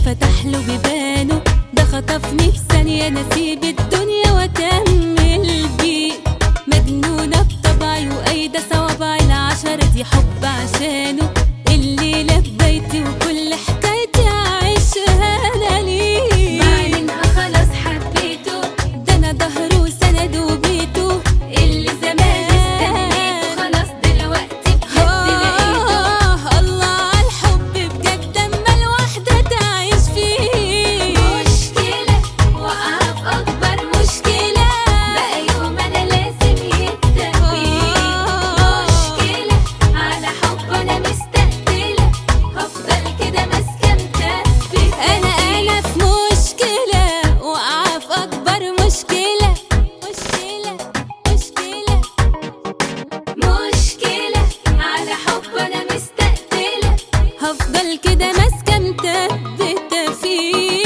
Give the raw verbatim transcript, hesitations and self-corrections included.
فتح له بيبانه، ده خطفني في ثانية نسيب الدنيا واكمل بيه. مجنونة بطبعي وقايدة صوابعي العشرة دي حب عشانه، الليلة ببيتي وكل حكايتي عايشها انا ليه. بعدينها خلاص حبيته، ده انا ظهره وسنده وبيته اللي زمان استنيته خلاص دلوقتي بجد لقيته. آه الله عالحب بجد اما الواحدة تعيش فيه. مشكلة وقعها في أكبر مشكلة، بقى يوم أنا لازم يتدبي. مشكلة على حب أنا مستقتلة، هفضل كده ماسكة متثبتة. انا انا في مشكلة وقع في اكبر مشكلة. مشكلة مشكلة مشكلة على حب أنا مستقتلة، هفضل كده ماسكة متثبتة فيه.